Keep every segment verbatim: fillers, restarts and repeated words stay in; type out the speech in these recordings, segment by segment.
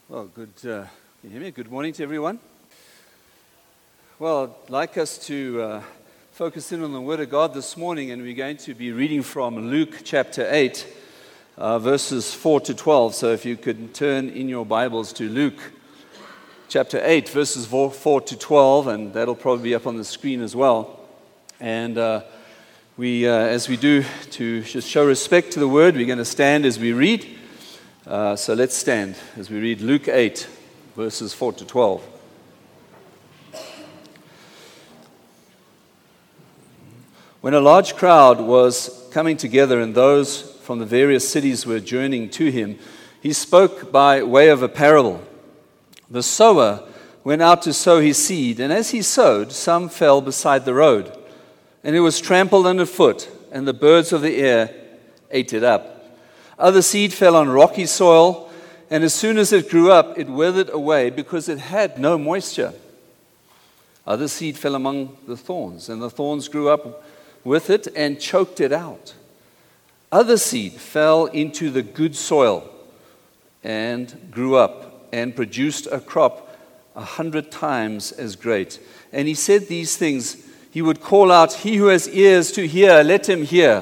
Well, good. Uh, can you hear me? Good morning to everyone. Well, I'd like us to uh, focus in on the Word of God this morning, and we're going to be reading from Luke chapter eight, uh, verses four to twelve. So if you could turn in your Bibles to Luke chapter eight, verses four to twelve, and that'll probably be up on the screen as well. And uh, we, uh, as we do to just show respect to the Word, we're going to stand as we read. Uh, so let's stand as we read Luke eight, verses four to twelve. When a large crowd was coming together and those from the various cities were journeying to him, he spoke by way of a parable. The sower went out to sow his seed, and as he sowed, some fell beside the road, and it was trampled underfoot, and the birds of the air ate it up. Other seed fell on rocky soil, and as soon as it grew up, it withered away because it had no moisture. Other seed fell among the thorns, and the thorns grew up with it and choked it out. Other seed fell into the good soil and grew up and produced a crop a hundred times as great. And he said these things. He would call out, "He who has ears to hear, let him hear."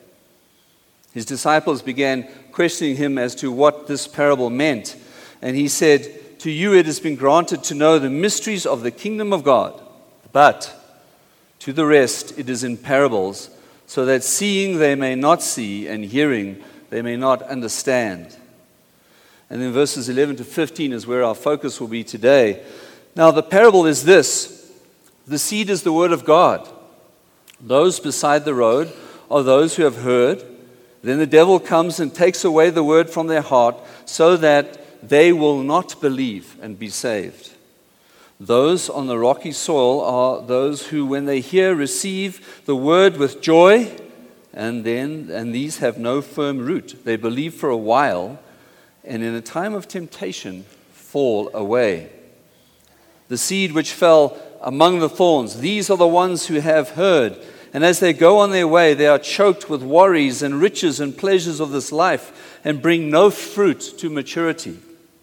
His disciples began questioning him as to what this parable meant. And he said, "To you it has been granted to know the mysteries of the kingdom of God, but to the rest it is in parables, so that seeing they may not see, and hearing they may not understand." And then verses eleven to fifteen is where our focus will be today. Now the parable is this: the seed is the word of God. Those beside the road are those who have heard. Then the devil comes and takes away the word from their heart, so that they will not believe and be saved. Those on the rocky soil are those who, when they hear, receive the word with joy, and then and these have no firm root. They believe for a while, and in a time of temptation fall away. The seed which fell among the thorns, these are the ones who have heard, and as they go on their way, they are choked with worries and riches and pleasures of this life, and bring no fruit to maturity.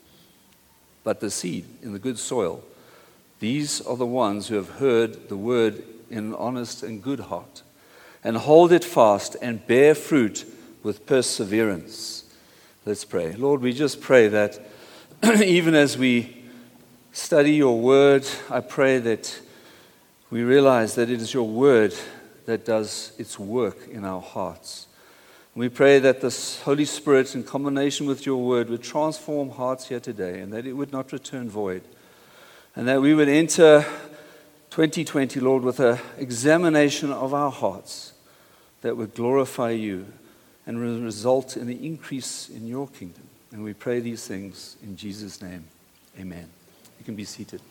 But the seed in the good soil, these are the ones who have heard the word in an honest and good heart, and hold it fast and bear fruit with perseverance. Let's pray. Lord, we just pray that even as we study your word, I pray that we realize that it is your word that does its work in our hearts. We pray that the Holy Spirit, in combination with your word, would transform hearts here today, and that it would not return void. And that we would enter twenty twenty, Lord, with an examination of our hearts that would glorify you and result in the increase in your kingdom. And we pray these things in Jesus' name. Amen. You can be seated.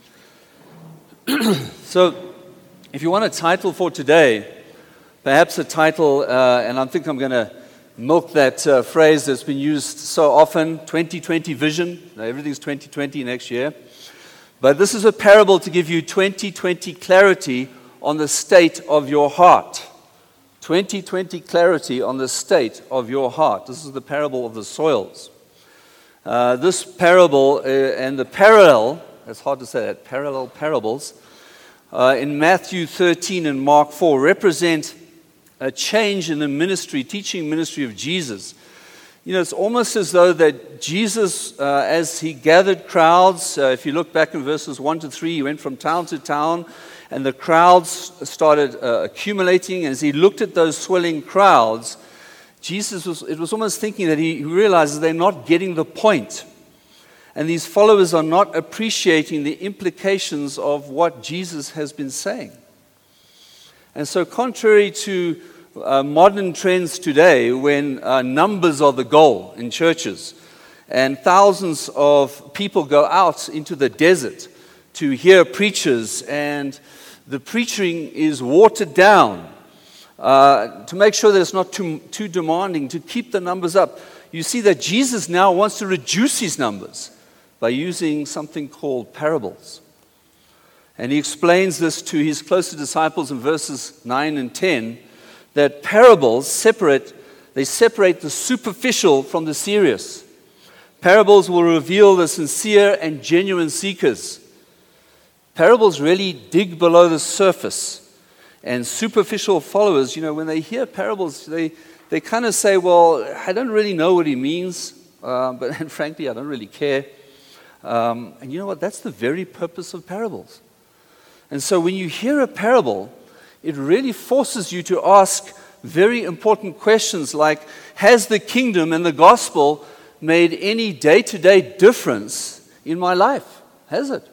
So, if you want a title for today, perhaps a title, uh, and I think I'm going to milk that uh, phrase that's been used so often, twenty twenty vision. Now, everything's twenty twenty next year. But this is a parable to give you twenty twenty clarity on the state of your heart. twenty twenty clarity on the state of your heart. This is the parable of the soils. Uh, this parable uh, and the parallel, it's hard to say that, parallel parables, uh, in Matthew thirteen and Mark four represent a change in the ministry, teaching ministry of Jesus. You know, it's almost as though that Jesus, uh, as he gathered crowds, uh, if you look back in verses one to three, he went from town to town, and the crowds started uh, accumulating. As he looked at those swelling crowds, Jesus was, it was almost thinking that he realizes they're not getting the point. And these followers are not appreciating the implications of what Jesus has been saying. And so contrary to uh, modern trends today, when uh, numbers are the goal in churches, and thousands of people go out into the desert to hear preachers, and the preaching is watered down uh, to make sure that it's not too, too demanding, to keep the numbers up. You see that Jesus now wants to reduce his numbers by using something called parables. And he explains this to his closer disciples in verses nine and ten, that parables separate, they separate the superficial from the serious. Parables will reveal the sincere and genuine seekers. Parables really dig below the surface. And superficial followers, you know, when they hear parables, they, they kind of say, well, I don't really know what he means, uh, but and frankly, I don't really care. Um, and you know what? That's the very purpose of parables. And so when you hear a parable, it really forces you to ask very important questions like, has the kingdom and the gospel made any day-to-day difference in my life? Has it?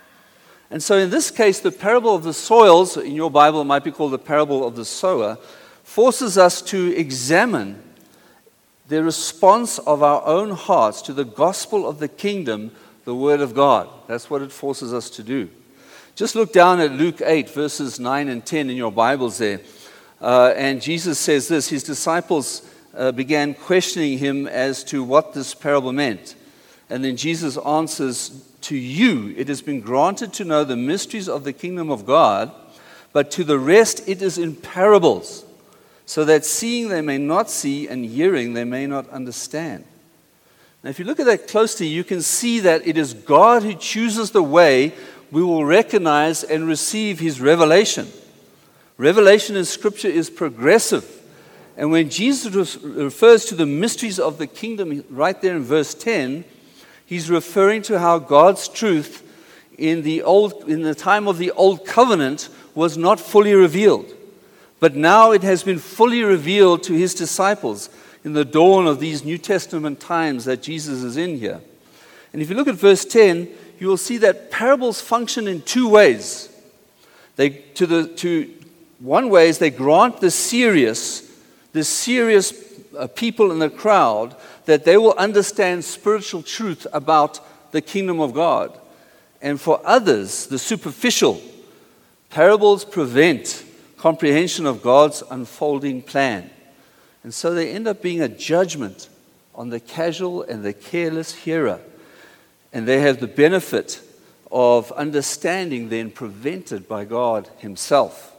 And so in this case, the parable of the soils, in your Bible it might be called the parable of the sower, forces us to examine the response of our own hearts to the gospel of the kingdom, the word of God. That's what it forces us to do. Just look down at Luke eight, verses nine and ten in your Bibles there. Uh, and Jesus says this, his disciples uh, began questioning him as to what this parable meant. And then Jesus answers, to you it has been granted to know the mysteries of the kingdom of God, but to the rest it is in parables, so that seeing they may not see and hearing they may not understand. Now if you look at that closely, you can see that it is God who chooses the way we will recognize and receive his revelation. Revelation in Scripture is progressive. And when Jesus refers to the mysteries of the kingdom right there in verse ten, he's referring to how God's truth in the old, in the time of the Old Covenant was not fully revealed. But now it has been fully revealed to his disciples in the dawn of these New Testament times that Jesus is in here. And if you look at verse ten, you will see that parables function in two ways. They, to the, to one way is they grant the serious, the serious uh, people in the crowd that they will understand spiritual truth about the kingdom of God. And for others, the superficial, parables prevent comprehension of God's unfolding plan. And so they end up being a judgment on the casual and the careless hearer. And they have the benefit of understanding then prevented by God himself.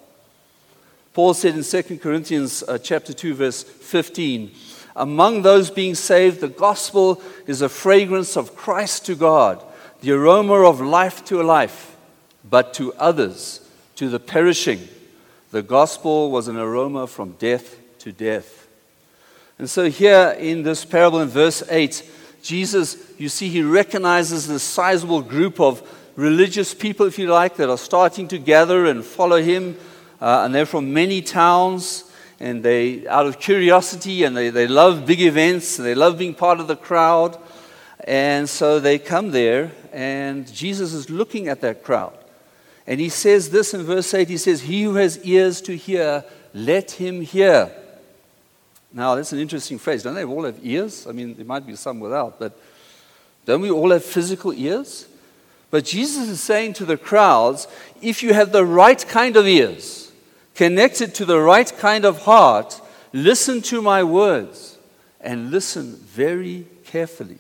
Paul said in Second Corinthians uh, chapter two, verse fifteen, among those being saved, the gospel is a fragrance of Christ to God, the aroma of life to life, but to others, to the perishing, the gospel was an aroma from death to death. And so here in this parable in verse eight, Jesus, you see, he recognizes this sizable group of religious people, if you like, that are starting to gather and follow him. Uh, and they're from many towns, and they, out of curiosity, and they, they love big events, and they love being part of the crowd. And so they come there, and Jesus is looking at that crowd. And he says this in verse eight, he says, he who has ears to hear, let him hear. Now, that's an interesting phrase. Don't they all have ears? I mean, there might be some without, but don't we all have physical ears? But Jesus is saying to the crowds, if you have the right kind of ears, connected to the right kind of heart, listen to my words and listen very carefully.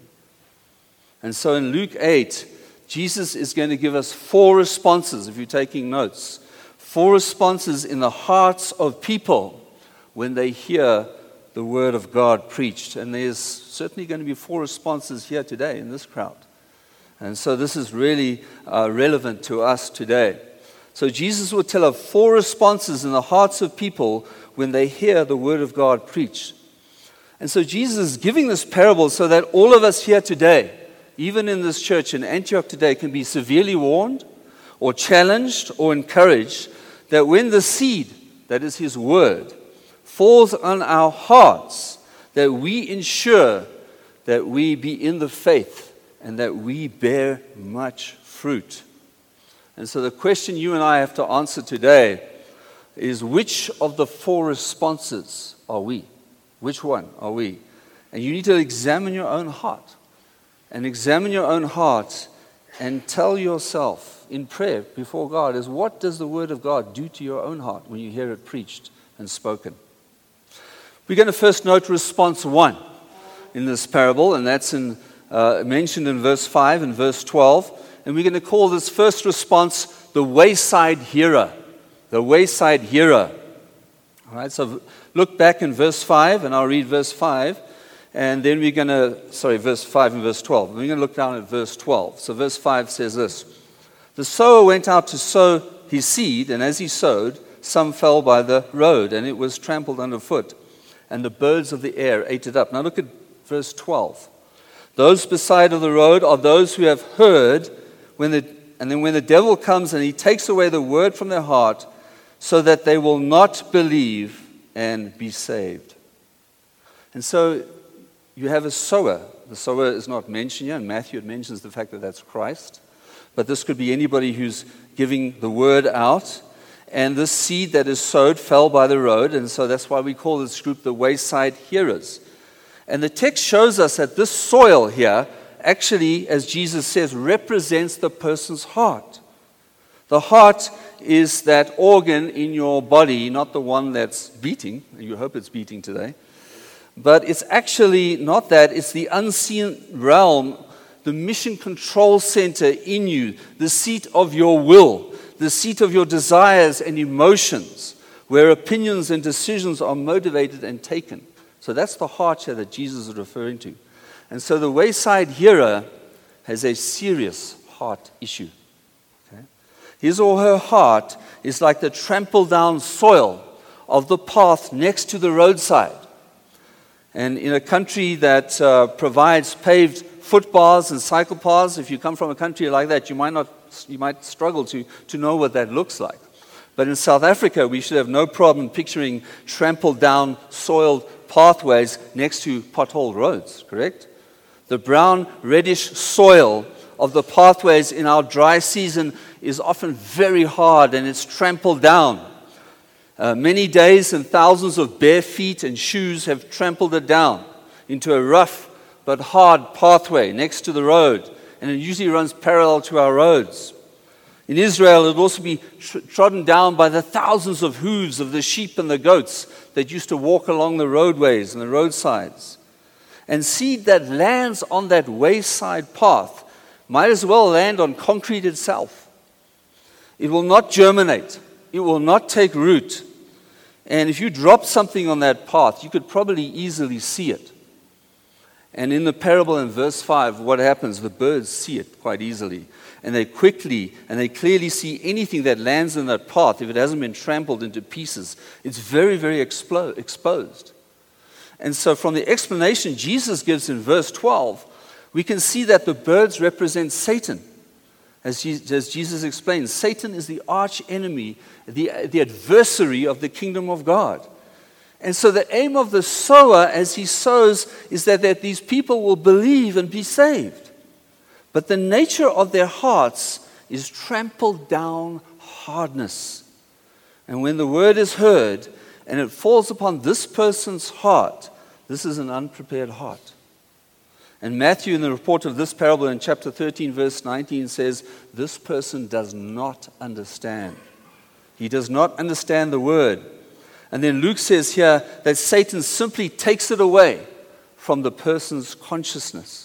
And so in Luke eight, Jesus is going to give us four responses, if you're taking notes, four responses in the hearts of people when they hear the word of God preached. And there's certainly going to be four responses here today in this crowd. And so this is really uh, relevant to us today. So Jesus will tell of four responses in the hearts of people when they hear the word of God preached. And so Jesus is giving this parable so that all of us here today, even in this church in Antioch today, can be severely warned or challenged or encouraged that when the seed, that is his word, falls on our hearts, that we ensure that we be in the faith and that we bear much fruit. And so the question you and I have to answer today is, which of the four responses are we? Which one are we? And you need to examine your own heart. And examine your own heart and tell yourself in prayer before God is, what does the word of God do to your own heart when you hear it preached and spoken? We're going to first note response one in this parable, and that's in, uh, mentioned in verse five and verse twelve. And we're going to call this first response the wayside hearer. The wayside hearer. All right, so look back in verse five, and I'll read verse five. And then we're going to, sorry, verse five and verse twelve. We're going to look down at verse twelve. So verse five says this: "The sower went out to sow his seed, and as he sowed, some fell by the road, and it was trampled underfoot, and the birds of the air ate it up." Now look at verse twelve. "Those beside of the road are those who have heard, when the, and then when the devil comes and he takes away the word from their heart, so that they will not believe and be saved." And so you have a sower. The sower is not mentioned here. In Matthew, it mentions the fact that that's Christ. But this could be anybody who's giving the word out. And this seed that is sowed fell by the road. And so that's why we call this group the wayside hearers. And the text shows us that this soil here actually, as Jesus says, represents the person's heart. The heart is that organ in your body, not the one that's beating. You hope it's beating today. But it's actually not that. It's the unseen realm, the mission control center in you, the seat of your will, the seat of your desires and emotions, where opinions and decisions are motivated and taken. So that's the heart here that Jesus is referring to. And so the wayside hearer has a serious heart issue. Okay? His or her heart is like the trampled down soil of the path next to the roadside. And in a country that uh, provides paved footpaths and cycle paths, if you come from a country like that, you might not, you might struggle to, to know what that looks like. But in South Africa, we should have no problem picturing trampled down, soiled pathways next to potholed roads, correct? The brown, reddish soil of the pathways in our dry season is often very hard, and it's trampled down. Uh, many days and thousands of bare feet and shoes have trampled it down into a rough but hard pathway next to the road, and it usually runs parallel to our roads. In Israel, it will also be tr- trodden down by the thousands of hooves of the sheep and the goats that used to walk along the roadways and the roadsides. And seed that lands on that wayside path might as well land on concrete itself. It will not germinate. It will not take root. And if you drop something on that path, you could probably easily see it. And in the parable in verse five, what happens? The birds see it quite easily. And they quickly, and they clearly see anything that lands in that path, if it hasn't been trampled into pieces, it's very, very explo- exposed. And so from the explanation Jesus gives in verse twelve, we can see that the birds represent Satan. As Jesus explains, Satan is the arch enemy, the, the adversary of the kingdom of God. And so the aim of the sower as he sows is that, that these people will believe and be saved. But the nature of their hearts is trampled down hardness. And when the word is heard and it falls upon this person's heart, this is an unprepared heart. And Matthew, in the report of this parable in chapter thirteen, verse nineteen, says, this person does not understand. He does not understand the word. And then Luke says here that Satan simply takes it away from the person's consciousness.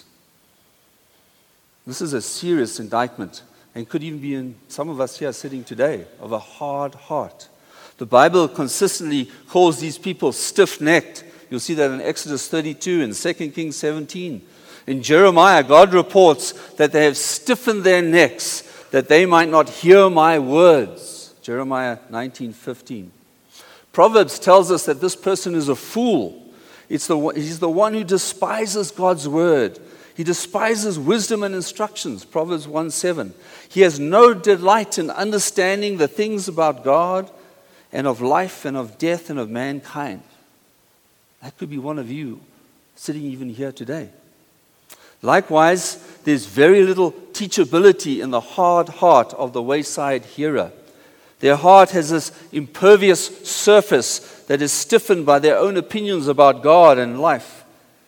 This is a serious indictment, and could even be in some of us here sitting today, of a hard heart. The Bible consistently calls these people stiff-necked. You'll see that in Exodus thirty-two and Second Kings seventeen. In Jeremiah, God reports that they have stiffened their necks, that they might not hear my words. Jeremiah nineteen fifteen. Proverbs tells us that this person is a fool. It's the, he's the one who despises God's word. He despises wisdom and instructions. Proverbs one seven. He has no delight in understanding the things about God and of life and of death and of mankind. That could be one of you sitting even here today. Likewise, there's very little teachability in the hard heart of the wayside hearer. Their heart has this impervious surface that is stiffened by their own opinions about God and life.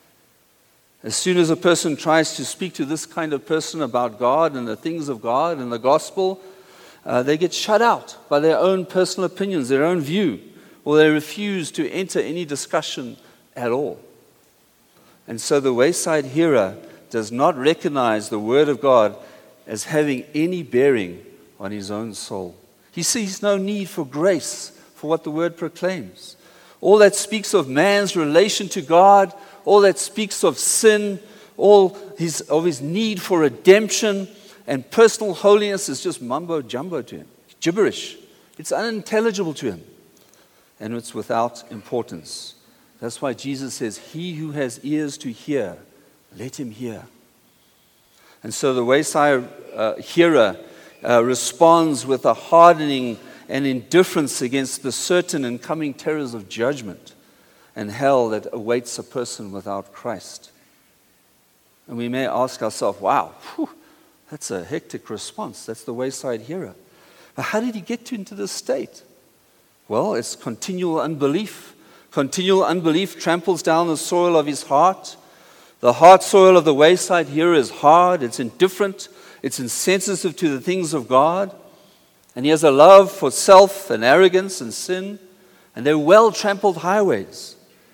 As soon as a person tries to speak to this kind of person about God and the things of God and the gospel, uh, they get shut out by their own personal opinions, their own view, or they refuse to enter any discussion at all. And so the wayside hearer does not recognize the word of God as having any bearing on his own soul. He sees no need for grace for what the word proclaims. all that speaks of man's relation to God, all that speaks of sin, all his, of his need for redemption and personal holiness is just mumbo jumbo to him, gibberish. It's unintelligible to him, and it's without importance. That's why Jesus says, he who has ears to hear, let him hear. And so the wayside uh, hearer uh, responds with a hardening and indifference against the certain and coming terrors of judgment and hell that awaits a person without Christ. And we may ask ourselves, wow, whew, that's a hectic response. That's the wayside hearer. But how did he get to, into this state? Well, it's continual unbelief. Continual unbelief tramples down the soil of his heart. The heart soil of the wayside hearer is hard, it's indifferent, it's insensitive to the things of God. And he has a love for self and arrogance and sin. And they're well-trampled highways.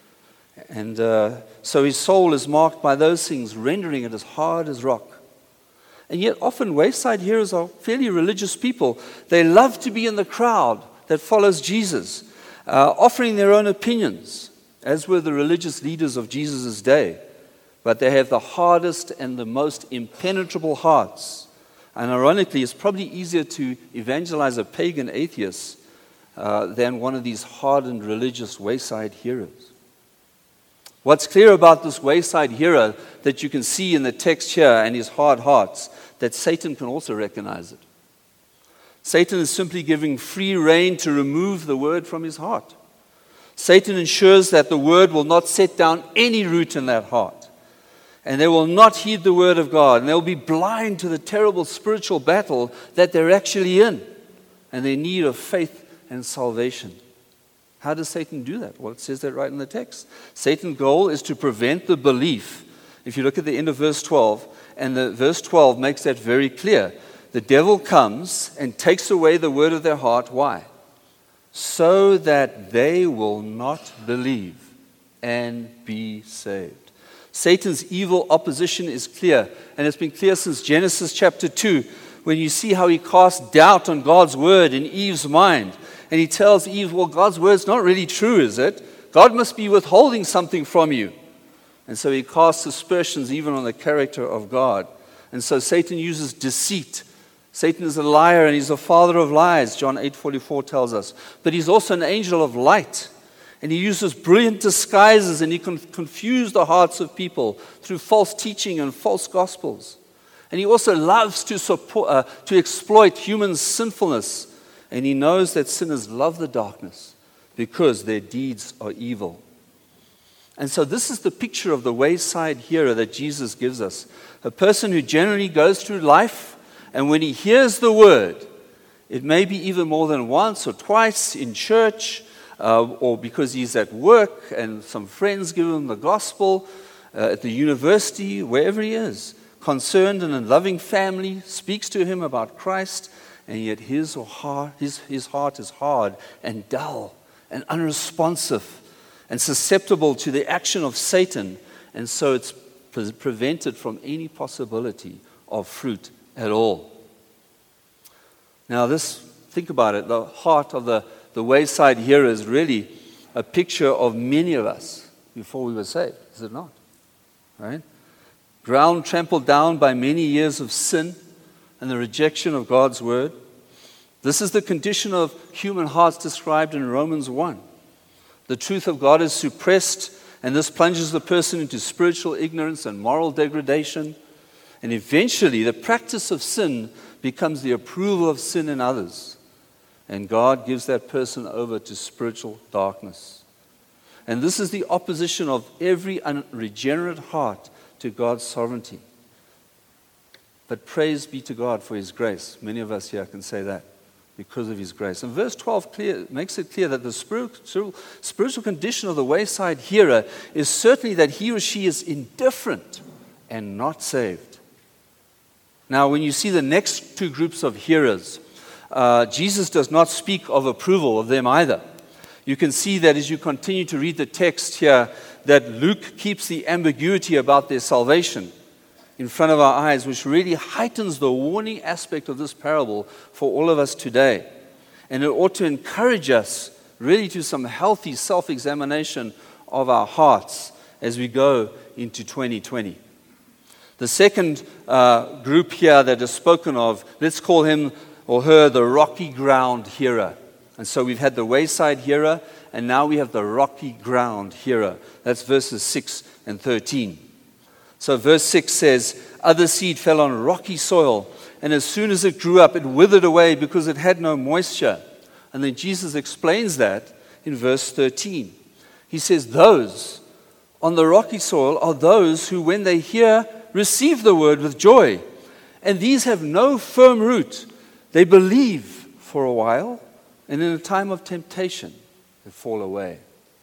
And uh, so his soul is marked by those things, rendering it as hard as rock. And yet often wayside hearers are fairly religious people. They love to be in the crowd that follows Jesus, uh, offering their own opinions, as were the religious leaders of Jesus' day. But they have the hardest and the most impenetrable hearts. And ironically, it's probably easier to evangelize a pagan atheist uh, than one of these hardened religious wayside hearers. What's clear about this wayside hearer that you can see in the text here and his hard hearts, that Satan can also recognize it. Satan is simply giving free rein to remove the word from his heart. Satan ensures that the word will not set down any root in that heart. And they will not heed the word of God. And they'll be blind to the terrible spiritual battle that they're actually in. And their need of faith and salvation. How does Satan do that? Well, it says that right in the text. Satan's goal is to prevent the belief. If you look at the end of verse twelve, and the verse twelve makes that very clear. The devil comes and takes away the word of their heart. Why? So that they will not believe and be saved. Satan's evil opposition is clear, and it's been clear since Genesis chapter two, when you see how he casts doubt on God's word in Eve's mind. And he tells Eve, well, God's word's not really true, is it? God must be withholding something from you. And so he casts aspersions even on the character of God. And so Satan uses deceit. Satan is a liar and he's the father of lies, John eight forty-four tells us. But he's also an angel of light. And he uses brilliant disguises and he can confuse the hearts of people through false teaching and false gospels. And he also loves to support, uh, to exploit human sinfulness. And he knows that sinners love the darkness because their deeds are evil. And so this is the picture of the wayside hearer that Jesus gives us. A person who generally goes through life, and when he hears the word, it may be even more than once or twice in church, uh, or because he's at work and some friends give him the gospel, uh, at the university, wherever he is, concerned and a loving family speaks to him about Christ, and yet his, or heart, his, his heart is hard and dull and unresponsive and susceptible to the action of Satan, and so it's pre- prevented from any possibility of fruit at all. Now this, think about it, the heart of the, the wayside hearer is really a picture of many of us before we were saved, is it not? Right? Ground trampled down by many years of sin and the rejection of God's word. This is the condition of human hearts described in Romans one. The truth of God is suppressed, and this plunges the person into spiritual ignorance and moral degradation. And eventually, the practice of sin becomes the approval of sin in others. And God gives that person over to spiritual darkness. And this is the opposition of every unregenerate heart to God's sovereignty. But praise be to God for his grace. Many of us here can say that because of his grace. And verse twelve clear, makes it clear that the spiritual, spiritual condition of the wayside hearer is certainly that he or she is indifferent and not saved. Now, when you see the next two groups of hearers, uh, Jesus does not speak of approval of them either. You can see that as you continue to read the text here, that Luke keeps the ambiguity about their salvation in front of our eyes, which really heightens the warning aspect of this parable for all of us today. And it ought to encourage us really to some healthy self-examination of our hearts as we go into twenty twenty. The second uh, group here that is spoken of, let's call him or her the rocky ground hearer. And so we've had the wayside hearer, and now we have the rocky ground hearer. That's verses six and thirteen. So verse six says, other seed fell on rocky soil, and as soon as it grew up, it withered away because it had no moisture. And then Jesus explains that in verse thirteen. He says, those on the rocky soil are those who, when they hear, receive the word with joy. And these have no firm root. They believe for a while, and in a time of temptation, they fall away.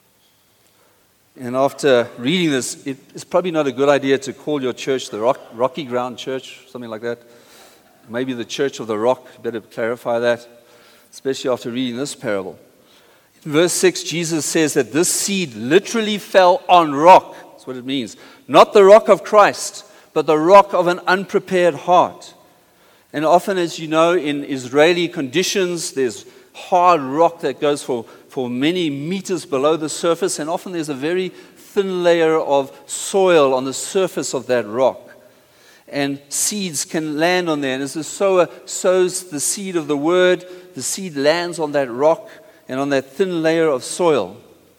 And after reading this, it, it's probably not a good idea to call your church the rock, Rocky Ground Church, something like that. Maybe the Church of the Rock. Better clarify that, especially after reading this parable. In verse six, Jesus says that this seed literally fell on rock. That's what it means. Not the rock of Christ, but the rock of an unprepared heart. And often, as you know, in Israeli conditions, there's hard rock that goes for, for many meters below the surface, and often there's a very thin layer of soil on the surface of that rock. And seeds can land on there. And as the sower sows the seed of the word, the seed lands on that rock and on that thin layer of soil,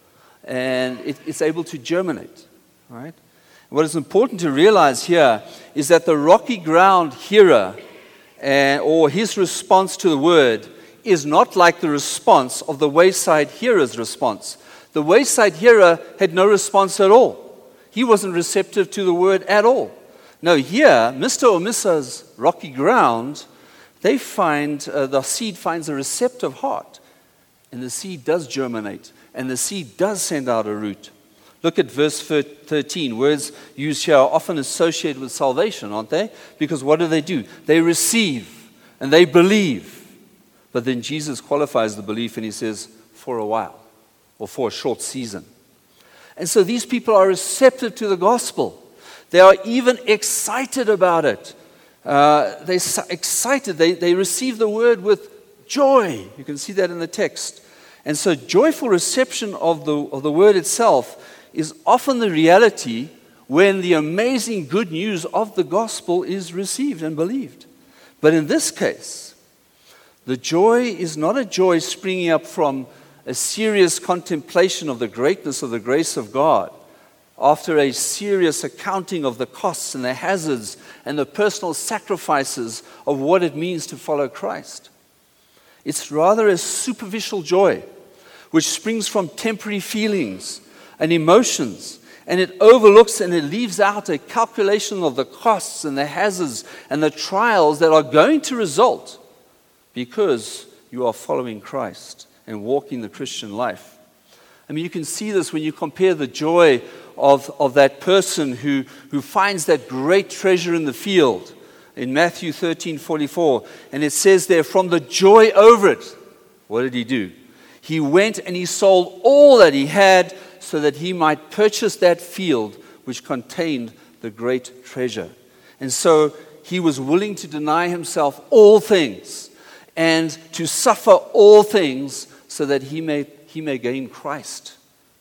and it, it's able to germinate. Right? What is important to realize here is that the rocky ground hearer, uh, or his response to the word, is not like the response of the wayside hearer's response. The wayside hearer had no response at all. He wasn't receptive to the word at all. No, here, Mister or Missus Rocky Ground, they find, uh, the seed finds a receptive heart. And the seed does germinate. And the seed does send out a root. Look at verse thirteen. Words used here are often associated with salvation, aren't they? Because what do they do? They receive and they believe. But then Jesus qualifies the belief and he says, for a while, or for a short season. And so these people are receptive to the gospel. They are even excited about it. Uh, they're excited. They, they receive the word with joy. You can see that in the text. And so joyful reception of the, of the word itself is often the reality when the amazing good news of the gospel is received and believed. But in this case, the joy is not a joy springing up from a serious contemplation of the greatness of the grace of God, after a serious accounting of the costs and the hazards and the personal sacrifices of what it means to follow Christ. It's rather a superficial joy, which springs from temporary feelings and emotions, and it overlooks and it leaves out a calculation of the costs and the hazards and the trials that are going to result because you are following Christ and walking the Christian life. I mean, you can see this when you compare the joy of, of that person who, who finds that great treasure in the field in Matthew thirteen forty-four. And it says there, from the joy over it, what did he do? He went and he sold all that he had so that he might purchase that field which contained the great treasure. And so he was willing to deny himself all things and to suffer all things so that he may, he may gain Christ.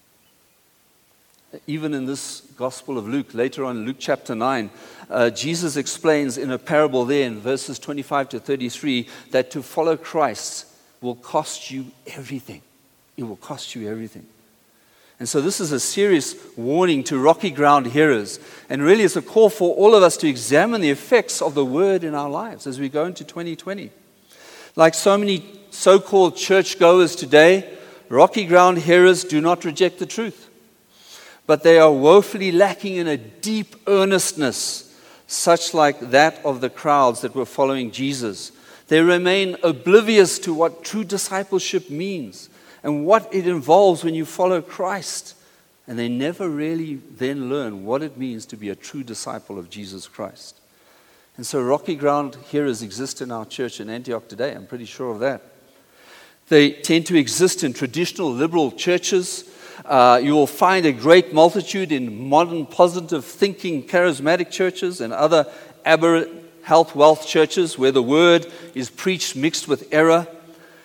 Even in this Gospel of Luke, later on in Luke chapter nine, uh, Jesus explains in a parable there in verses twenty-five to thirty-three that to follow Christ will cost you everything. It will cost you everything. And so this is a serious warning to rocky ground hearers. And really it's a call for all of us to examine the effects of the word in our lives as we go into twenty twenty. Like so many so-called churchgoers today, rocky ground hearers do not reject the truth. But they are woefully lacking in a deep earnestness, such like that of the crowds that were following Jesus. They remain oblivious to what true discipleship means and what it involves when you follow Christ. And they never really then learn what it means to be a true disciple of Jesus Christ. And so rocky ground hearers exist in our church in Antioch today. I'm pretty sure of that. They tend to exist in traditional liberal churches. Uh, you will find a great multitude in modern positive thinking charismatic churches and other aberrant health wealth churches where the word is preached mixed with error.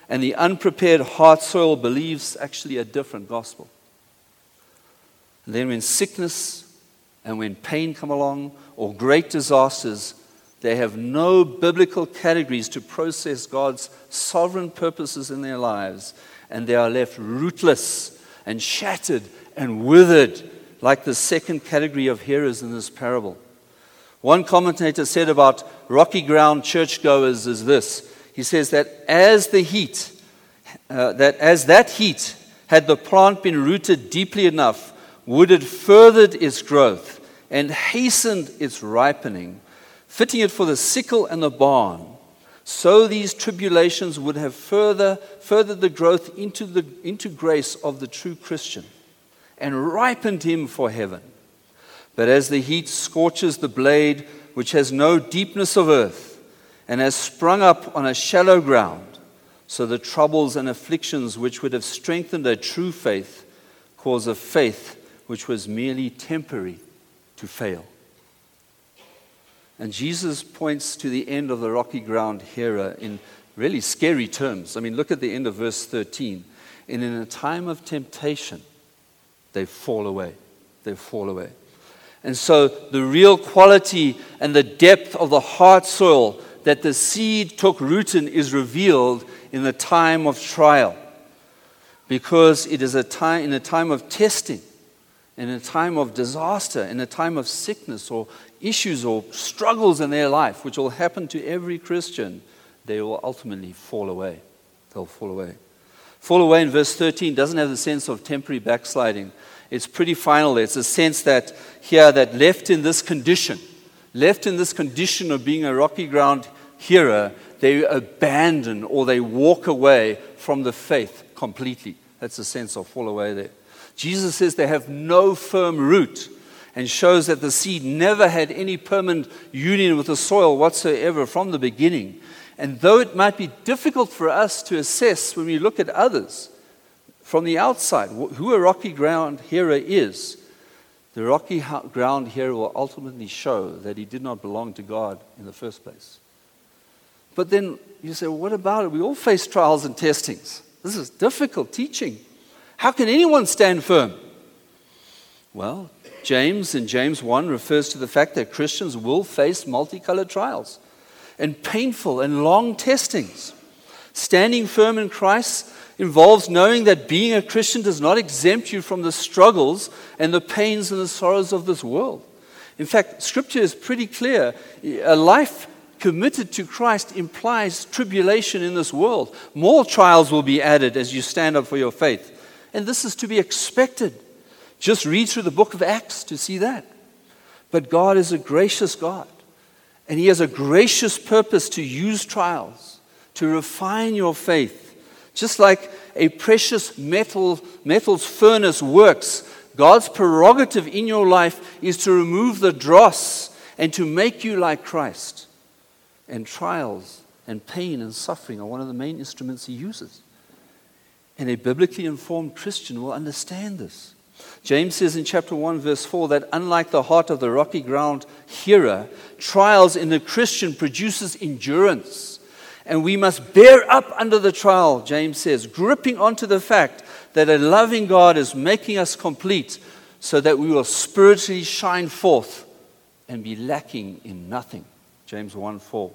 And the unprepared heart soil believes actually a different gospel. And then when sickness and when pain come along, or great disasters, they have no biblical categories to process God's sovereign purposes in their lives, and they are left rootless and shattered and withered, like the second category of hearers in this parable. One commentator said about rocky ground churchgoers is this. He says that as the heat, uh, that as that heat, had the plant been rooted deeply enough, would it furthered its growth and hastened its ripening, fitting it for the sickle and the barn, so these tribulations would have further furthered the growth into the into grace of the true Christian and ripened him for heaven. But as the heat scorches the blade, which has no deepness of earth, and has sprung up on a shallow ground, so the troubles and afflictions which would have strengthened a true faith cause a faith which was merely temporary to fail. And Jesus points to the end of the rocky ground hearer in really scary terms. I mean, look at the end of verse thirteen. And in a time of temptation, they fall away. They fall away. And so the real quality and the depth of the heart soil that the seed took root in is revealed in the time of trial. Because it is a time in a time of testing, in a time of disaster, in a time of sickness or issues or struggles in their life, which will happen to every Christian, they will ultimately fall away. They'll fall away. Fall away in verse thirteen doesn't have the sense of temporary backsliding. It's pretty final. It's a sense that here that left in this condition, left in this condition of being a rocky ground hearer, they abandon or they walk away from the faith completely. That's the sense of fall away there. Jesus says they have no firm root and shows that the seed never had any permanent union with the soil whatsoever from the beginning. And though it might be difficult for us to assess when we look at others from the outside, who a rocky ground hearer is, the rocky ground hearer will ultimately show that he did not belong to God in the first place. But then you say, well, what about it? We all face trials and testings. This is difficult teaching. How can anyone stand firm? Well, James in James one refers to the fact that Christians will face multicolored trials and painful and long testings. Standing firm in Christ involves knowing that being a Christian does not exempt you from the struggles and the pains and the sorrows of this world. In fact, Scripture is pretty clear. A life committed to Christ implies tribulation in this world. More trials will be added as you stand up for your faith. And this is to be expected. Just read through the book of Acts to see that. But God is a gracious God. And He has a gracious purpose to use trials, to refine your faith. Just like a precious metal metal's furnace works, God's prerogative in your life is to remove the dross and to make you like Christ. And trials and pain and suffering are one of the main instruments He uses. And a biblically informed Christian will understand this. James says in chapter one, verse four, that unlike the heart of the rocky ground hearer, trials in the Christian produces endurance. And we must bear up under the trial, James says, gripping onto the fact that a loving God is making us complete so that we will spiritually shine forth and be lacking in nothing. James one four.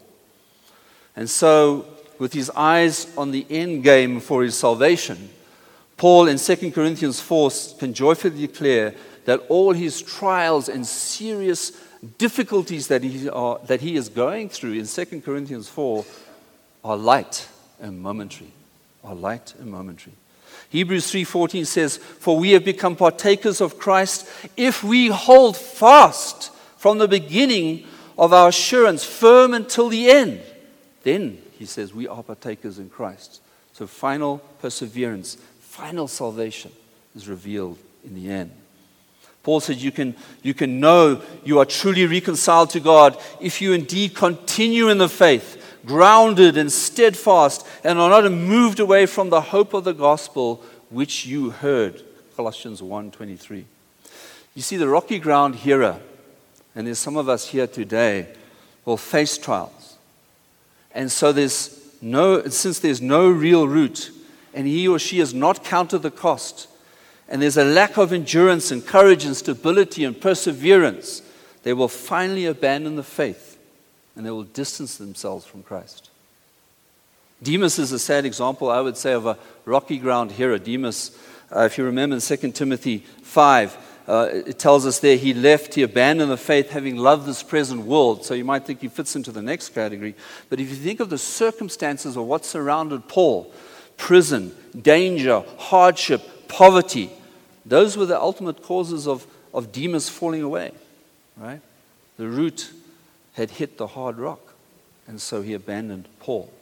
And so, with his eyes on the end game for his salvation, Paul in Second Corinthians four can joyfully declare that all his trials and serious difficulties that he, are, that he is going through in Second Corinthians four are light and momentary. Are light and momentary. Hebrews three fourteen says, "For we have become partakers of Christ if we hold fast from the beginning of our assurance firm until the end." Then, he says, we are partakers in Christ. So final perseverance, final salvation is revealed in the end. Paul said you can, you can know you are truly reconciled to God if you indeed continue in the faith, grounded and steadfast, and are not moved away from the hope of the gospel which you heard. Colossians one twenty-three. You see, the rocky ground hearer, and there's some of us here today, will face trials. And so there's no, since there's no real root, and he or she has not counted the cost, and there's a lack of endurance and courage and stability and perseverance, they will finally abandon the faith and they will distance themselves from Christ. Demas is a sad example, I would say, of a rocky ground hero. Demas, uh, if you remember in Second Timothy five, uh, it tells us there he left, he abandoned the faith, having loved this present world. So you might think he fits into the next category. But if you think of the circumstances of what surrounded Paul, prison, danger, hardship, poverty, those were the ultimate causes of, of Demas falling away, right? The root had hit the hard rock, and so he abandoned Paul.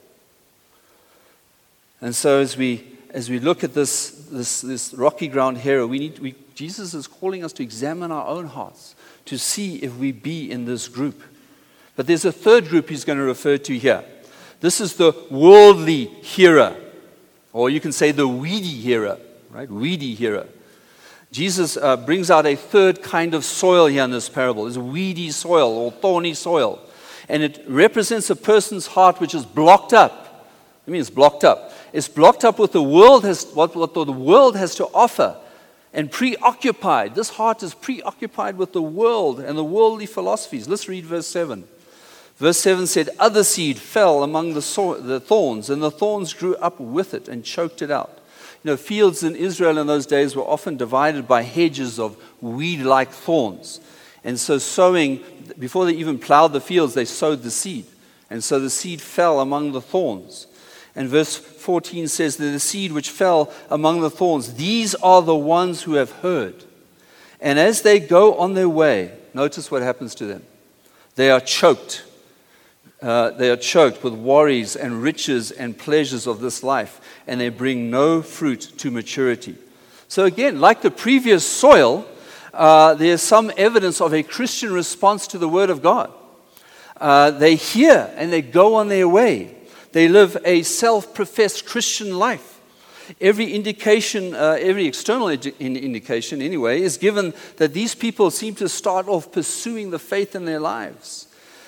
And so as we as we look at this this, this rocky ground hero, we need we, Jesus is calling us to examine our own hearts, to see if we be in this group. But there's a third group he's going to refer to here. This is the worldly hearer, or you can say the weedy hearer, right? Weedy hearer. Jesus uh, brings out a third kind of soil here in this parable. It's weedy soil or thorny soil. And it represents a person's heart which is blocked up. I mean, it's blocked up. It's blocked up with the world has, what, what the world has to offer, and preoccupied. This heart is preoccupied with the world and the worldly philosophies. Let's read verse seven. Verse seven said, "Other seed fell among the, so- the thorns, and the thorns grew up with it and choked it out." You know, fields in Israel in those days were often divided by hedges of weed-like thorns. And so sowing, before they even plowed the fields, they sowed the seed. And so the seed fell among the thorns. And verse fourteen says that the seed which fell among the thorns, these are the ones who have heard. And as they go on their way, notice what happens to them. They are choked. Uh, they are choked with worries and riches and pleasures of this life, and they bring no fruit to maturity. So again, like the previous soil, uh, there's some evidence of a Christian response to the Word of God. Uh, they hear and they go on their way. They live a self-professed Christian life. Every indication, uh, every external indi- indication anyway, is given that these people seem to start off pursuing the faith in their lives.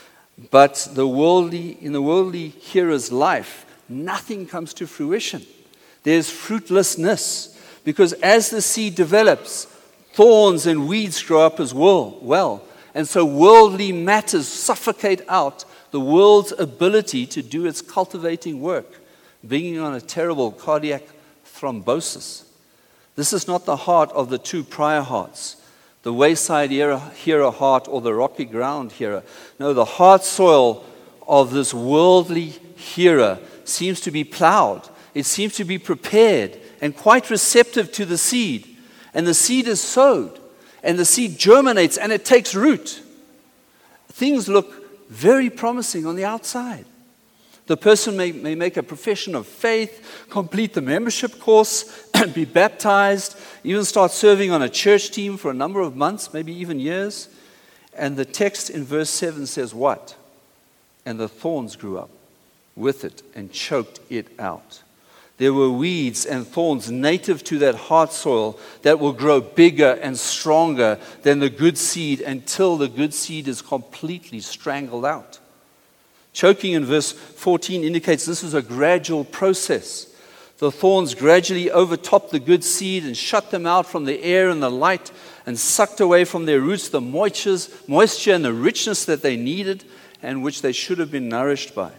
But the worldly, in the worldly hearer's life, nothing comes to fruition. There's fruitlessness, because as the seed develops, thorns and weeds grow up as well. well. And so worldly matters suffocate out the world's ability to do its cultivating work, bringing on a terrible cardiac thrombosis. This is not the heart of the two prior hearts, the wayside hearer heart or the rocky ground hearer. No, the heart soil of this worldly hearer seems to be plowed. It seems to be prepared and quite receptive to the seed. And the seed is sowed, and the seed germinates, and it takes root. Things look very promising on the outside. The person may, may make a profession of faith, complete the membership course, be baptized, even start serving on a church team for a number of months, maybe even years. And the text in verse seven says what? And the thorns grew up with it and choked it out. There were weeds and thorns native to that heart soil that will grow bigger and stronger than the good seed until the good seed is completely strangled out. Choking in verse fourteen indicates this is a gradual process. The thorns gradually overtopped the good seed and shut them out from the air and the light and sucked away from their roots the moisture and the richness that they needed and which they should have been nourished by.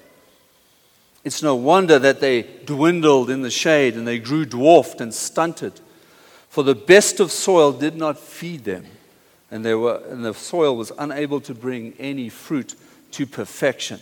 It's no wonder that they dwindled in the shade and they grew dwarfed and stunted. For the best of soil did not feed them, and, they were, and the soil was unable to bring any fruit to perfection.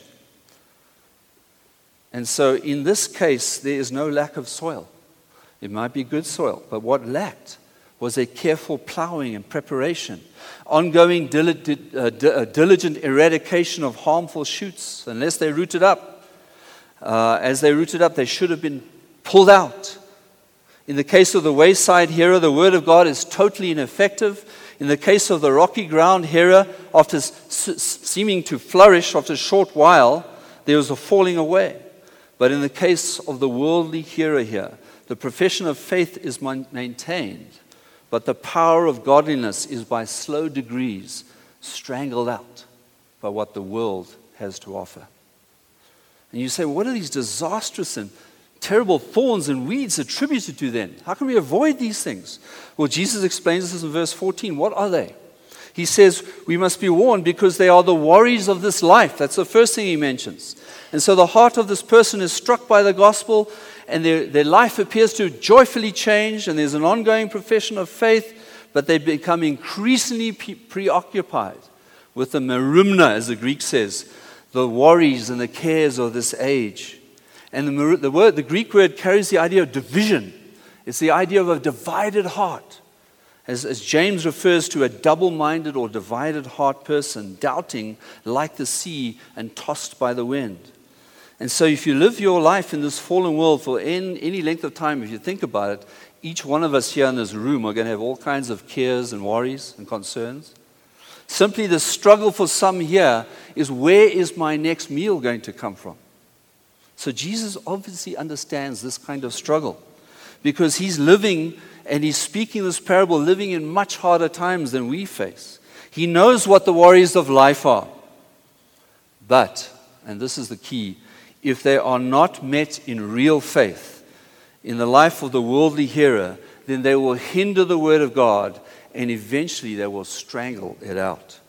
And so in this case, there is no lack of soil. It might be good soil, but what lacked was a careful plowing and preparation, ongoing diligent, uh, diligent eradication of harmful shoots, unless they rooted up. Uh, as they rooted up, they should have been pulled out. In the case of the wayside hearer, the word of God is totally ineffective. In the case of the rocky ground hearer, after s- seeming to flourish after a short while, there was a falling away. But in the case of the worldly hearer here, the profession of faith is man- maintained, but the power of godliness is by slow degrees strangled out by what the world has to offer. And you say, well, what are these disastrous and terrible thorns and weeds attributed to then? How can we avoid these things? Well, Jesus explains this in verse fourteen. What are they? He says we must be warned because they are the worries of this life. That's the first thing he mentions. And so the heart of this person is struck by the gospel, and their, their life appears to joyfully change, and there's an ongoing profession of faith, but they become increasingly pre- preoccupied with the merumna, as the Greek says, the worries and the cares of this age. And the, the, word, the Greek word carries the idea of division. It's the idea of a divided heart. As, as James refers to a double-minded or divided heart person, doubting like the sea and tossed by the wind. And so if you live your life in this fallen world for any, any length of time, if you think about it, each one of us here in this room are going to have all kinds of cares and worries and concerns. Simply the struggle for some here is, where is my next meal going to come from? So Jesus obviously understands this kind of struggle, because he's living and he's speaking this parable living in much harder times than we face. He knows what the worries of life are. But, and this is the key, if they are not met in real faith in the life of the worldly hearer, then they will hinder the word of God, and eventually they will strangle it out.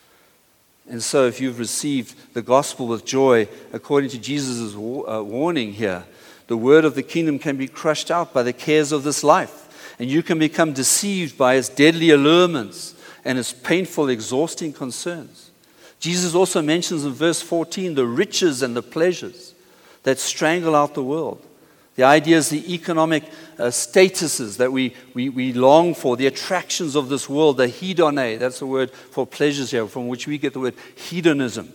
And so if you've received the gospel with joy, according to Jesus' warning here, the word of the kingdom can be crushed out by the cares of this life, and you can become deceived by its deadly allurements and its painful, exhausting concerns. Jesus also mentions in verse fourteen the riches and the pleasures that strangle out the world. The idea is the economic uh, statuses that we, we, we long for, the attractions of this world, the hedone, that's the word for pleasures here, from which we get the word hedonism.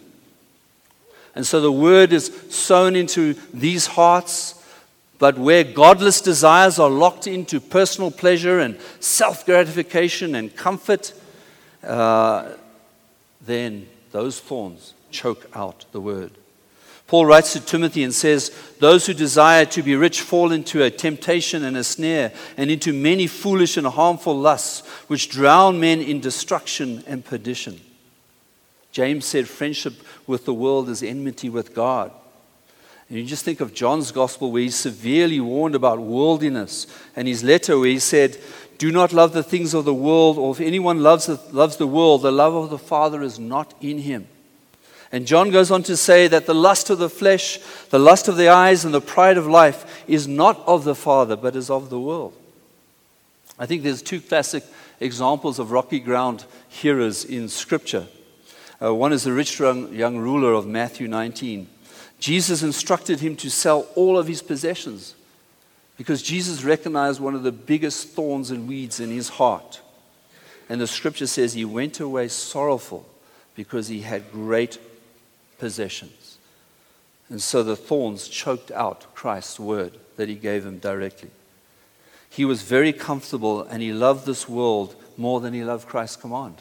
And so the word is sown into these hearts, but where godless desires are locked into personal pleasure and self-gratification and comfort, uh, then those thorns choke out the word. Paul writes to Timothy and says, those who desire to be rich fall into a temptation and a snare, and into many foolish and harmful lusts, which drown men in destruction and perdition. James said friendship with the world is enmity with God. And you just think of John's gospel, where he severely warned about worldliness, and his letter where he said, do not love the things of the world, or if anyone loves the, loves the world, the love of the Father is not in him. And John goes on to say that the lust of the flesh, the lust of the eyes, and the pride of life is not of the Father, but is of the world. I think there's two classic examples of rocky ground hearers in Scripture. Uh, one is the rich young, young ruler of Matthew nineteen. Jesus instructed him to sell all of his possessions, because Jesus recognized one of the biggest thorns and weeds in his heart. And the Scripture says he went away sorrowful because he had great possessions. And so the thorns choked out Christ's word that he gave him directly. He was very comfortable, and he loved this world more than he loved Christ's command.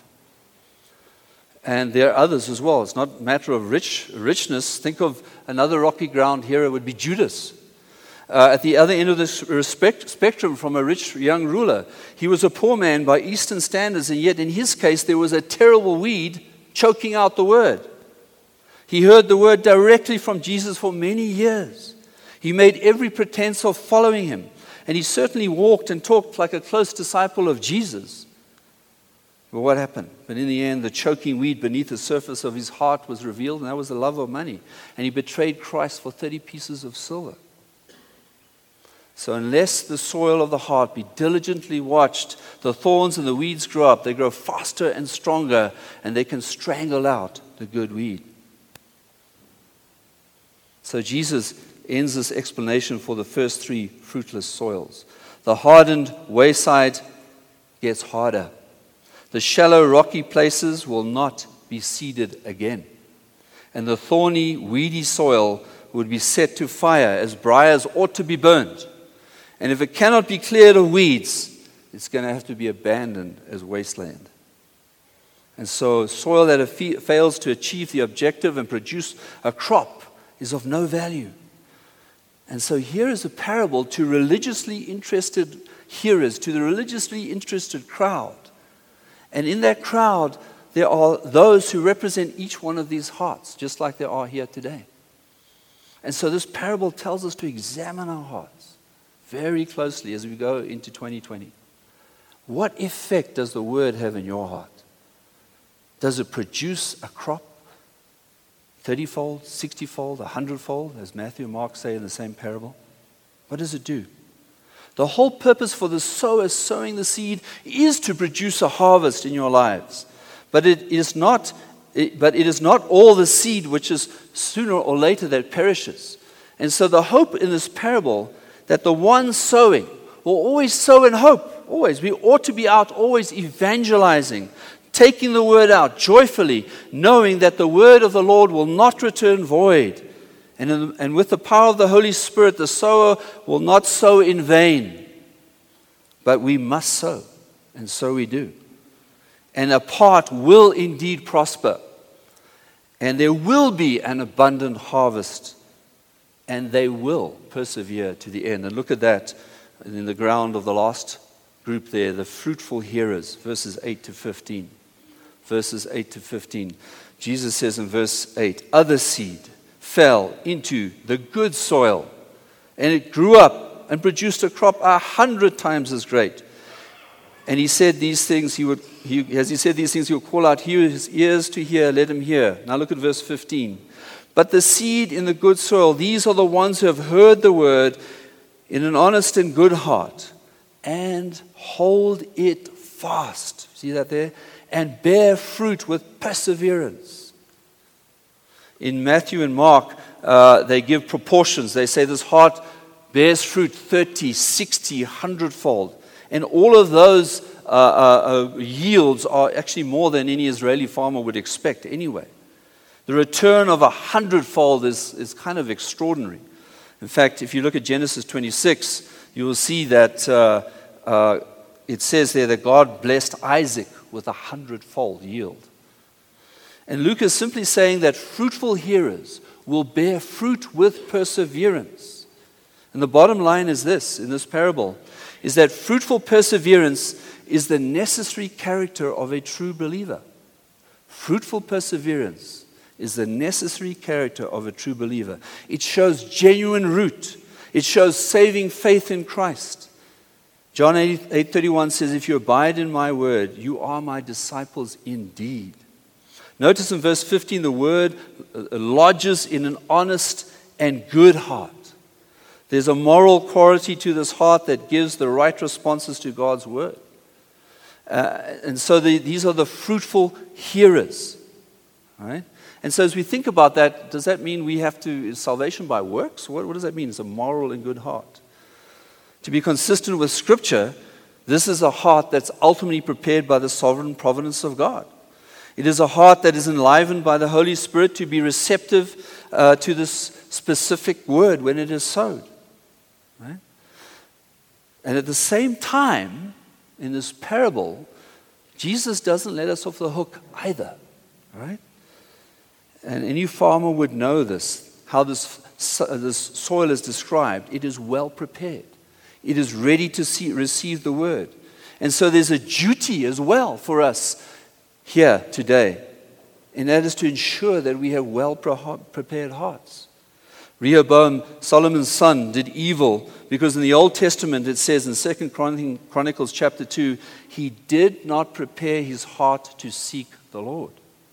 And there are others as well. It's not a matter of rich richness. Think of another rocky ground here. It would be Judas. Uh, at the other end of this respect, spectrum from a rich young ruler. He was a poor man by Eastern standards, and yet in his case there was a terrible weed choking out the word. He heard the word directly from Jesus for many years. He made every pretense of following him, and he certainly walked and talked like a close disciple of Jesus. But what happened? But in the end, the choking weed beneath the surface of his heart was revealed, and that was the love of money. And he betrayed Christ for thirty pieces of silver. So unless the soil of the heart be diligently watched, the thorns and the weeds grow up. They grow faster and stronger, and they can strangle out the good weed. So Jesus ends this explanation for the first three fruitless soils. The hardened wayside gets harder. The shallow, rocky places will not be seeded again. And the thorny, weedy soil would be set to fire, as briars ought to be burned. And if it cannot be cleared of weeds, it's going to have to be abandoned as wasteland. And so soil that fails to achieve the objective and produce a crop is of no value. And so here is a parable to religiously interested hearers, to the religiously interested crowd. And in that crowd, there are those who represent each one of these hearts, just like there are here today. And so this parable tells us to examine our hearts very closely as we go into twenty twenty. What effect does the word have in your heart? Does it produce a crop? thirty-fold, sixty-fold, one hundred-fold, as Matthew and Mark say in the same parable? What does it do? The whole purpose for the sower sowing the seed is to produce a harvest in your lives. But it is not, it, but it is not all the seed which is sooner or later that perishes. And so the hope in this parable that the one sowing will always sow in hope. Always. We ought to be out always evangelizing, taking the word out joyfully, knowing that the word of the Lord will not return void. And, in, and with the power of the Holy Spirit, the sower will not sow in vain. But we must sow, and so we do. And a part will indeed prosper. And there will be an abundant harvest. And they will persevere to the end. And look at that in the ground of the last group there, the fruitful hearers, verses eight to fifteen. Verses eight to fifteen. Jesus says in verse eight, other seed fell into the good soil, and it grew up and produced a crop a hundred times as great. And he said these things, he would, he, as he said these things, he would call out, he who has ears to hear, let him hear. Now look at verse fifteen. But the seed in the good soil, these are the ones who have heard the word in an honest and good heart, and hold it fast. See that there? And bear fruit with perseverance. In Matthew and Mark, uh, they give proportions. They say this heart bears fruit thirty, sixty, one hundred fold. And all of those uh, uh, uh, yields are actually more than any Israeli farmer would expect anyway. The return of a hundredfold is, is kind of extraordinary. In fact, if you look at Genesis twenty-six, you will see that uh, uh, it says there that God blessed Isaac with a hundredfold yield. And Luke is simply saying that fruitful hearers will bear fruit with perseverance. And the bottom line is this, in this parable, is that fruitful perseverance is the necessary character of a true believer. Fruitful perseverance is the necessary character of a true believer. It shows genuine root. It shows saving faith in Christ. John eight thirty-one says, if you abide in my word, you are my disciples indeed. Notice in verse fifteen, the word lodges in an honest and good heart. There's a moral quality to this heart that gives the right responses to God's word. Uh, and so the, these are the fruitful hearers. All right? And so as we think about that, does that mean we have to, is salvation by works? What, what does that mean? It's a moral and good heart. To be consistent with Scripture, this is a heart that's ultimately prepared by the sovereign providence of God. It is a heart that is enlivened by the Holy Spirit to be receptive uh, to this specific word when it is sowed. Right? And at the same time, in this parable, Jesus doesn't let us off the hook either. Right? And any farmer would know this, how this, this soil is described. It is well prepared. It is ready to see, receive the word. And so there's a duty as well for us here today, and that is to ensure that we have well prepared hearts. Rehoboam, Solomon's son, did evil because in the Old Testament it says in Second Chronicles chapter two, he did not prepare his heart to seek the Lord.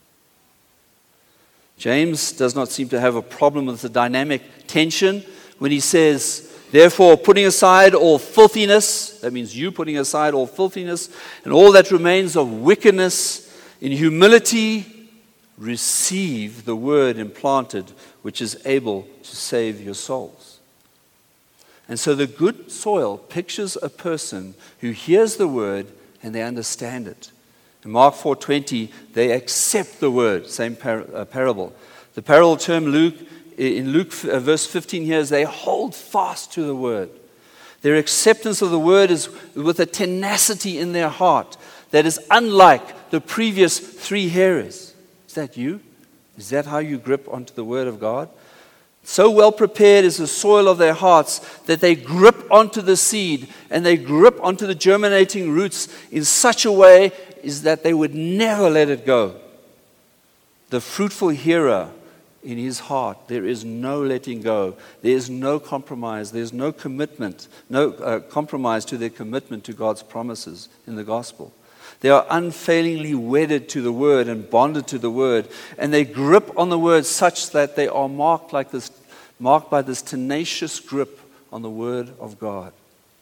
James does not seem to have a problem with the dynamic tension when he says, therefore, putting aside all filthiness, that means you putting aside all filthiness and all that remains of wickedness, in humility, receive the word implanted, which is able to save your souls. And so the good soil pictures a person who hears the word and they understand it. In Mark four twenty, they accept the word, same par- uh, parable. The parallel term Luke, in Luke uh, verse fifteen here is they hold fast to the word. Their acceptance of the word is with a tenacity in their heart that is unlike the previous three hearers. Is that you? Is that how you grip onto the word of God? So well prepared is the soil of their hearts that they grip onto the seed and they grip onto the germinating roots in such a way is that they would never let it go. The fruitful hearer in his heart, there is no letting go. There is no compromise. There's no commitment, no uh, compromise to their commitment to God's promises in the gospel. They are unfailingly wedded to the word and bonded to the word, and they grip on the word such that they are marked like this, marked by this tenacious grip on the word of God.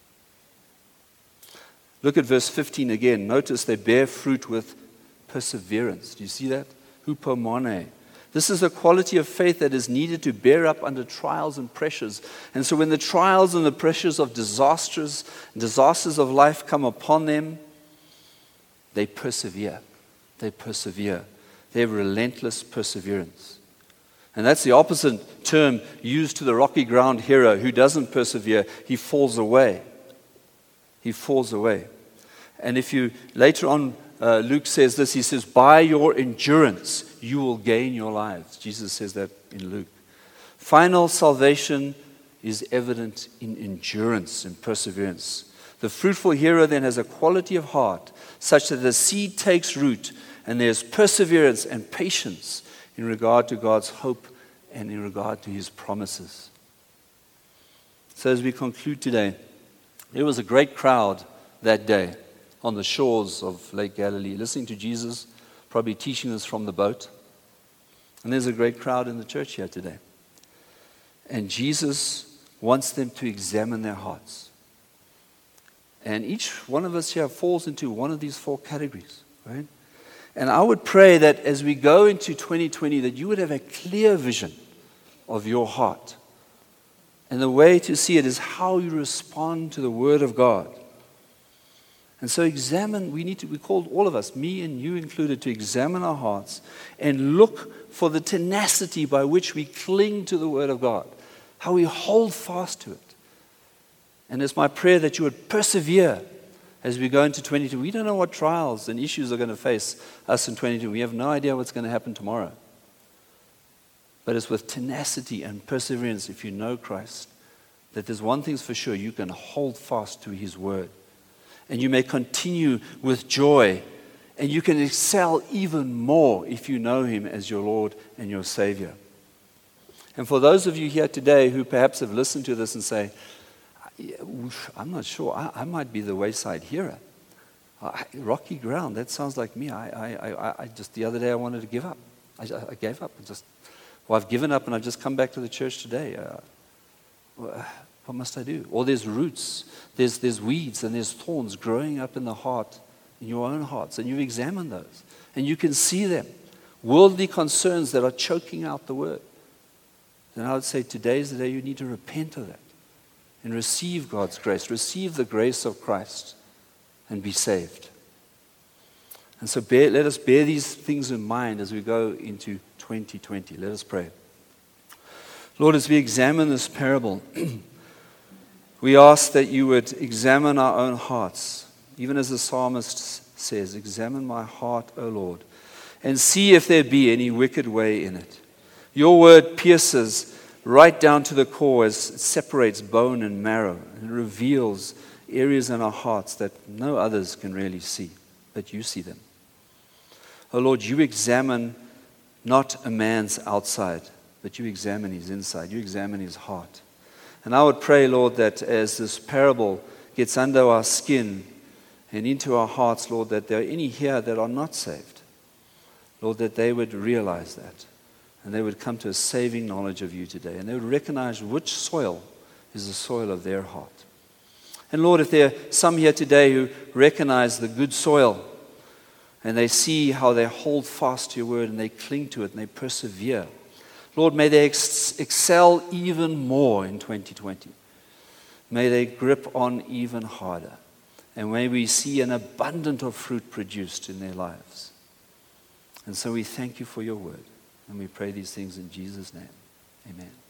Look at verse fifteen again. Notice they bear fruit with perseverance. Do you see that? Hupomone. This is a quality of faith that is needed to bear up under trials and pressures. And so when the trials and the pressures of disasters, disasters of life come upon them, they persevere. They persevere. They have relentless perseverance. And that's the opposite term used to the rocky ground hero who doesn't persevere. He falls away. He falls away. And if you, later on, uh, Luke says this, he says, by your endurance, you will gain your lives. Jesus says that in Luke. Final salvation is evident in endurance and perseverance. The fruitful hero then has a quality of heart such that the seed takes root and there's perseverance and patience in regard to God's hope and in regard to his promises. So as we conclude today, there was a great crowd that day on the shores of Lake Galilee, listening to Jesus, probably teaching us from the boat. And there's a great crowd in the church here today. And Jesus wants them to examine their hearts. And each one of us here falls into one of these four categories, right? And I would pray that as we go into twenty twenty, that you would have a clear vision of your heart. And the way to see it is how you respond to the Word of God. And so examine, we need to, we called all of us, me and you included, to examine our hearts and look for the tenacity by which we cling to the Word of God, how we hold fast to it. And it's my prayer that you would persevere as we go into twenty-two. We don't know what trials and issues are going to face us in twenty-two. We have no idea what's going to happen tomorrow. But it's with tenacity and perseverance, if you know Christ, that there's one thing's for sure, you can hold fast to his word. And you may continue with joy, and you can excel even more if you know him as your Lord and your Savior. And for those of you here today who perhaps have listened to this and say, I'm not sure, I, I might be the wayside hearer. I, rocky ground, that sounds like me. I, I, I, I just, the other day I wanted to give up. I, I gave up. I just, well, I've given up and I've just come back to the church today. Uh, what must I do? Or there's roots, there's, there's weeds and there's thorns growing up in the heart, in your own hearts, and you've examined those. And you can see them. Worldly concerns that are choking out the word. Then I would say today's the day you need to repent of that and receive God's grace, receive the grace of Christ and be saved. And so bear, let us bear these things in mind as we go into twenty twenty. Let us pray. Lord, as we examine this parable, we ask that you would examine our own hearts, even as the psalmist says, examine my heart, O Lord, and see if there be any wicked way in it. Your word pierces right down to the core as it separates bone and marrow and reveals areas in our hearts that no others can really see, but you see them. Oh Lord, you examine not a man's outside, but you examine his inside. You examine his heart. And I would pray, Lord, that as this parable gets under our skin and into our hearts, Lord, that there are any here that are not saved. Lord, that they would realize that. And they would come to a saving knowledge of you today. And they would recognize which soil is the soil of their heart. And Lord, if there are some here today who recognize the good soil, and they see how they hold fast to your word and they cling to it and they persevere, Lord, may they ex- excel even more in twenty twenty. May they grip on even harder. And may we see an abundance of fruit produced in their lives. And so we thank you for your word. And we pray these things in Jesus' name. Amen.